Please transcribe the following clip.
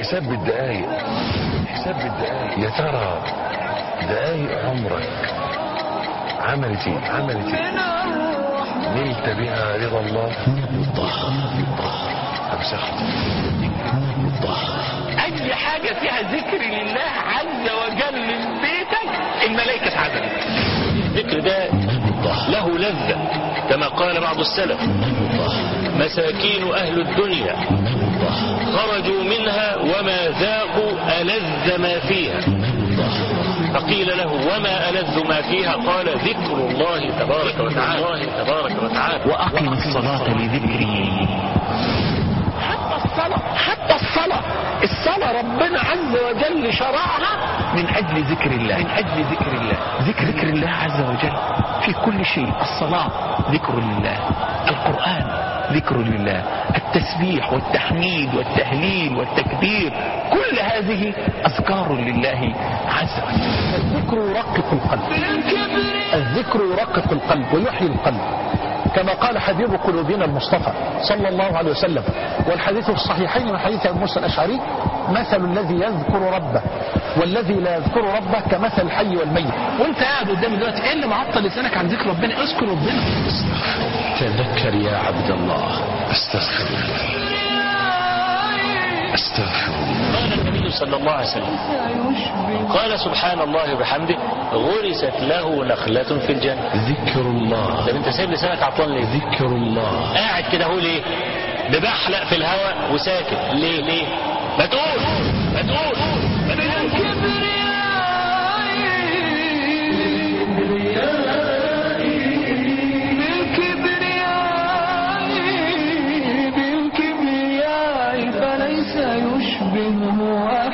حساب بالدقايق، حساب بالدقايق. يا ترى دقايق عمرك عملت ايه؟ نلت بها رضا الله أم سخط؟ اي حاجة فيها ذكر لله عز وجل من بيتك الملائكة اتعزلت. الذكر ده له لذة كما قال بعض السلف: مساكين اهل الدنيا خرجوا منها وما ذاقوا ألذ ما فيها. فقيل له: وما ألذ ما فيها؟ قال: ذكر الله تبارك وتعالى. وأقم الصلاة لذكري. حتى الصلاة ربنا عز وجل شرعها من أجل ذكر الله، ذكر الله عز وجل في كل شيء. الصلاة ذكر لله، القرآن ذكر لله، التسبيح والتحميد والتهليل والتكبير، كل هذه أذكار لله عز وجل. الذكر يرقق القلب ويحيي القلب، كما قال حبيب قلوبنا المصطفى صلى الله عليه وسلم. والحديث في الصحيحين من حديث أبي موسى الأشعري: مثل الذي يذكر ربه والذي لا يذكر ربه كمثل الحي والميت. وانت قاعد قدامي دلوقتي، ايه اللي معطل لسانك عن ذكر ربنا؟ اذكر ربنا. تذكر يا عبد الله. استغفر الله. قال النبي صلى الله عليه وسلم: قال سبحان الله وبحمده غرست له نخلة في الجنة. ذكر الله. طب انت سايب لسانك عطلان ليه؟ ذكر الله. قاعد كده هو ليه؟ ببحلق في الهواء وساكت ليه؟ ما تقول. بالكبرياء فليس يشبهه